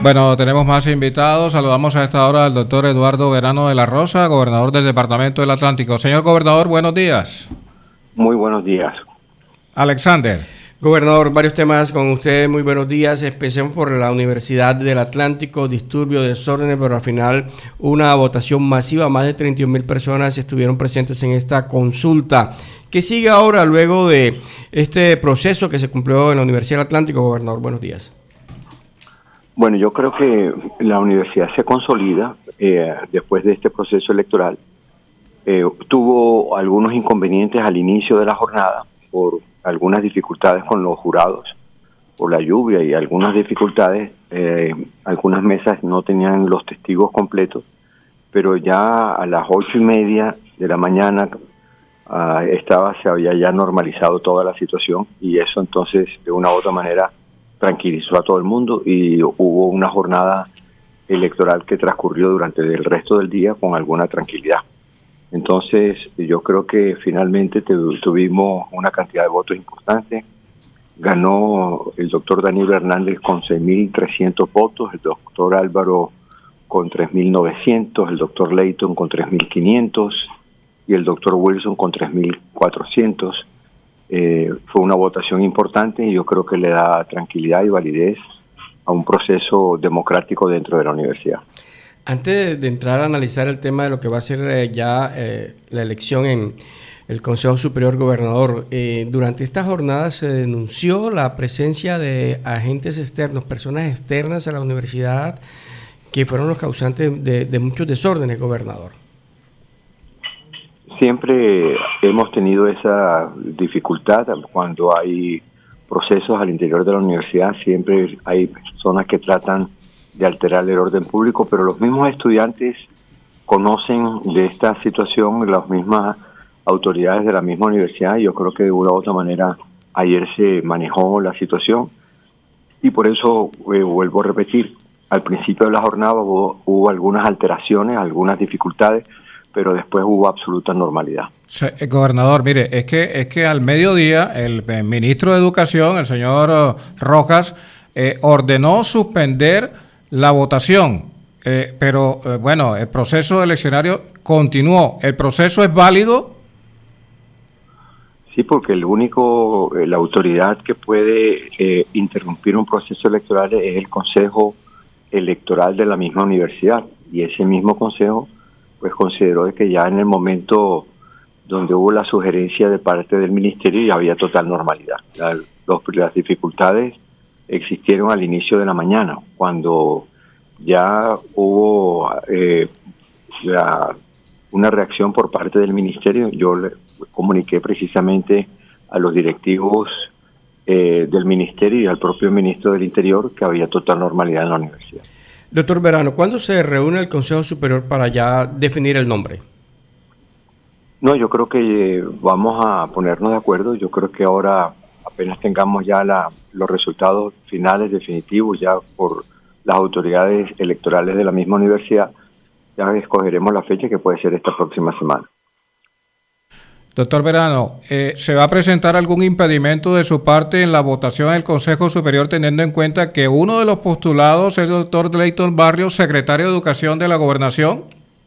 Bueno, tenemos más invitados. Saludamos a esta hora al doctor Eduardo Verano de la Rosa, gobernador del Departamento del Atlántico. Señor gobernador, buenos días. Muy buenos días. Alexander. Gobernador, varios temas con usted. Muy buenos días. Empecemos por la Universidad del Atlántico, disturbio, desórdenes, pero al final una votación masiva. Más de 31,000 personas estuvieron presentes en esta consulta. ¿Qué sigue ahora luego de este proceso que se cumplió en la Universidad del Atlántico, gobernador? Buenos días. Bueno, yo creo que la universidad se consolida después de este proceso electoral. Tuvo algunos inconvenientes al inicio de la jornada por algunas dificultades con los jurados, por la lluvia y algunas dificultades. Algunas mesas no tenían los testigos completos, pero ya a las 8:30 de la mañana se había ya normalizado toda la situación, y eso entonces de una u otra manera tranquilizó a todo el mundo, y hubo una jornada electoral que transcurrió durante el resto del día con alguna tranquilidad. Entonces yo creo que finalmente tuvimos una cantidad de votos importante. Ganó el doctor Danilo Hernández con 6,300 votos, el doctor Álvaro con 3,900, el doctor Leighton con 3,500 y el doctor Wilson con 3,400. Fue una votación importante, y yo creo que le da tranquilidad y validez a un proceso democrático dentro de la universidad. Antes de entrar a analizar el tema de lo que va a ser la elección en el Consejo Superior, gobernador, durante esta jornada se denunció la presencia de agentes externos, personas externas a la universidad, que fueron los causantes de muchos desórdenes, gobernador. Siempre hemos tenido esa dificultad cuando hay procesos al interior de la universidad. Siempre hay personas que tratan de alterar el orden público, pero los mismos estudiantes conocen de esta situación, las mismas autoridades de la misma universidad, y yo creo que de una u otra manera ayer se manejó la situación, y por eso vuelvo a repetir, al principio de la jornada hubo algunas alteraciones, algunas dificultades, pero después hubo absoluta normalidad. Sí, gobernador, mire, es que al mediodía el ministro de Educación, el señor Rojas, ordenó suspender la votación, pero bueno, el proceso eleccionario continuó. ¿El proceso es válido? Sí, porque la autoridad que puede interrumpir un proceso electoral es el Consejo Electoral de la misma universidad, y ese mismo consejo pues consideró que ya en el momento donde hubo la sugerencia de parte del ministerio ya había total normalidad. Las dificultades existieron al inicio de la mañana, cuando ya hubo una reacción por parte del ministerio. Yo le comuniqué precisamente a los directivos del ministerio y al propio ministro del Interior que había total normalidad en la universidad. Doctor Verano, ¿cuándo se reúne el Consejo Superior para ya definir el nombre? No, yo creo que vamos a ponernos de acuerdo. Yo creo que ahora, apenas tengamos ya los resultados finales definitivos ya por las autoridades electorales de la misma universidad, ya escogeremos la fecha, que puede ser esta próxima semana. Doctor Verano, ¿se va a presentar algún impedimento de su parte en la votación del Consejo Superior, teniendo en cuenta que uno de los postulados es el doctor Leighton Barrios, secretario de Educación de la Gobernación?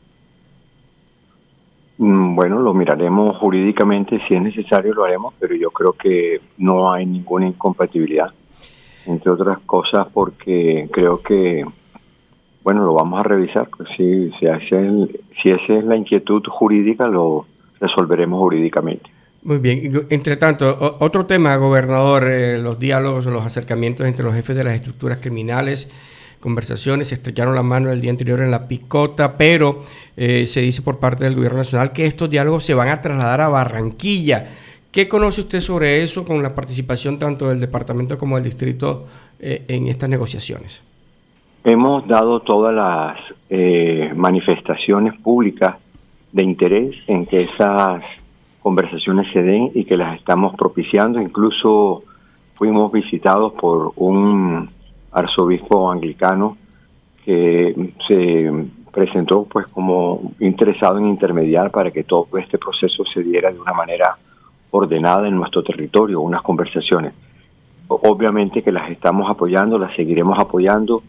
Bueno, lo miraremos jurídicamente, si es necesario lo haremos, pero yo creo que no hay ninguna incompatibilidad, entre otras cosas porque creo que, bueno, lo vamos a revisar. Si esa es la inquietud jurídica, lo resolveremos jurídicamente. Muy bien. Entre tanto, otro tema, gobernador, los diálogos, los acercamientos entre los jefes de las estructuras criminales, conversaciones, se estrecharon la mano el día anterior en la picota, pero se dice por parte del gobierno nacional que estos diálogos se van a trasladar a Barranquilla. ¿Qué conoce usted sobre eso, con la participación tanto del departamento como del distrito en estas negociaciones? Hemos dado todas las manifestaciones públicas de interés en que esas conversaciones se den y que las estamos propiciando. Incluso fuimos visitados por un arzobispo anglicano que se presentó pues como interesado en intermediar para que todo este proceso se diera de una manera ordenada en nuestro territorio, unas conversaciones. Obviamente que las estamos apoyando, las seguiremos apoyando.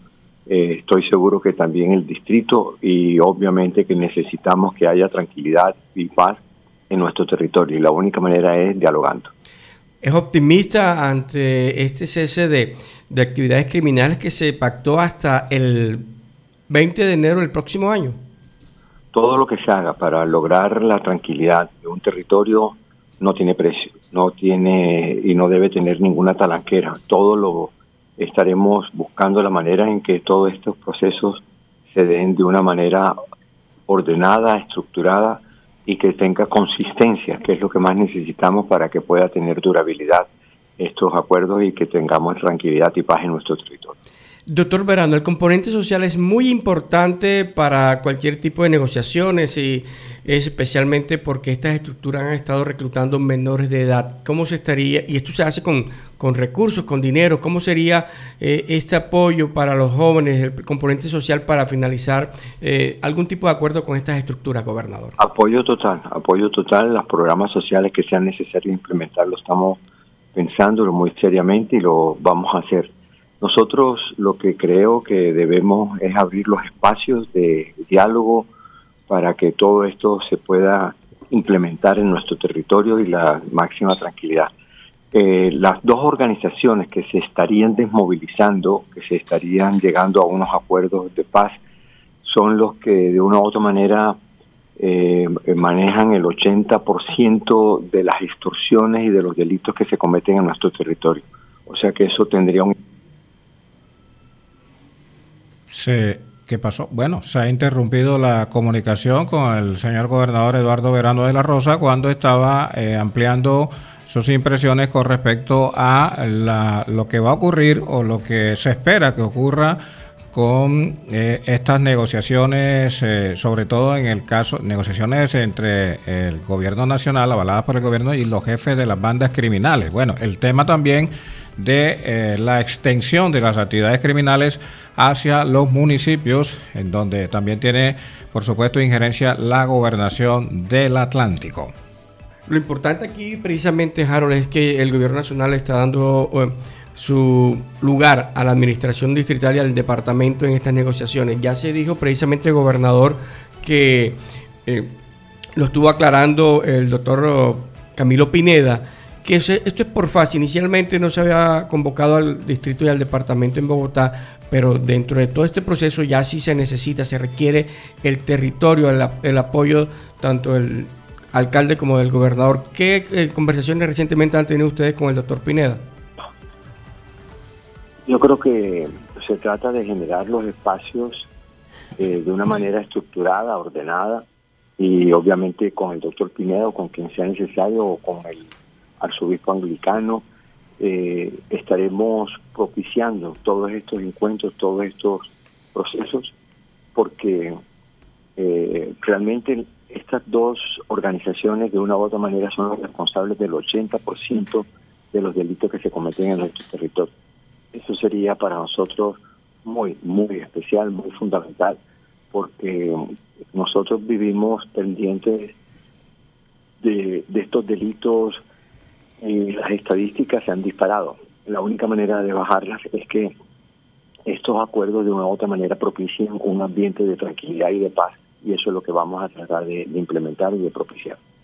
Estoy seguro que también el distrito, y obviamente que necesitamos que haya tranquilidad y paz en nuestro territorio, y la única manera es dialogando. ¿Es optimista ante este cese de actividades criminales que se pactó hasta el 20 de enero del próximo año? Todo lo que se haga para lograr la tranquilidad de un territorio no tiene precio, no tiene y no debe tener ninguna talanquera. Todo lo estaremos buscando la manera en que todos estos procesos se den de una manera ordenada, estructurada y que tenga consistencia, que es lo que más necesitamos para que pueda tener durabilidad estos acuerdos y que tengamos tranquilidad y paz en nuestro territorio. Doctor Verano, el componente social es muy importante para cualquier tipo de negociaciones y especialmente porque estas estructuras han estado reclutando menores de edad. ¿Cómo se estaría, y esto se hace con recursos, con dinero, cómo sería este apoyo para los jóvenes, el componente social para finalizar algún tipo de acuerdo con estas estructuras, gobernador? Apoyo total, los programas sociales que sean necesarios implementar, lo estamos pensándolo muy seriamente y lo vamos a hacer. Nosotros lo que creo que debemos es abrir los espacios de diálogo para que todo esto se pueda implementar en nuestro territorio y la máxima tranquilidad. Las dos organizaciones que se estarían desmovilizando, que se estarían llegando a unos acuerdos de paz, son los que de una u otra manera manejan el 80% de las extorsiones y de los delitos que se cometen en nuestro territorio. O sea que eso tendría un... ¿Qué pasó? Bueno, se ha interrumpido la comunicación con el señor gobernador Eduardo Verano de la Rosa cuando estaba ampliando sus impresiones con respecto a lo que va a ocurrir o lo que se espera que ocurra con estas negociaciones, sobre todo en el caso, negociaciones entre el gobierno nacional, avaladas por el gobierno, y los jefes de las bandas criminales. Bueno, el tema también de la extensión de las actividades criminales hacia los municipios, en donde también tiene, por supuesto, injerencia la gobernación del Atlántico. Lo importante aquí, precisamente, Harold, es que el gobierno nacional está dando su lugar a la administración distrital y al departamento en estas negociaciones. Ya se dijo precisamente el gobernador que lo estuvo aclarando el doctor Camilo Pineda, que esto es por fase. Inicialmente no se había convocado al distrito y al departamento en Bogotá, pero dentro de todo este proceso ya sí se necesita, se requiere el territorio, el apoyo tanto del alcalde como del gobernador. ¿Qué conversaciones recientemente han tenido ustedes con el doctor Pineda? Yo creo que se trata de generar los espacios de una manera estructurada, ordenada, y obviamente con el doctor Pineda o con quien sea necesario, o con el arzobispo anglicano, estaremos propiciando todos estos encuentros, todos estos procesos, porque realmente estas dos organizaciones de una u otra manera son los responsables del 80% de los delitos que se cometen en nuestro territorio. Eso sería para nosotros muy, muy especial, muy fundamental, porque nosotros vivimos pendientes de estos delitos y las estadísticas se han disparado. La única manera de bajarlas es que estos acuerdos de una u otra manera propicien un ambiente de tranquilidad y de paz, y eso es lo que vamos a tratar de implementar y de propiciar.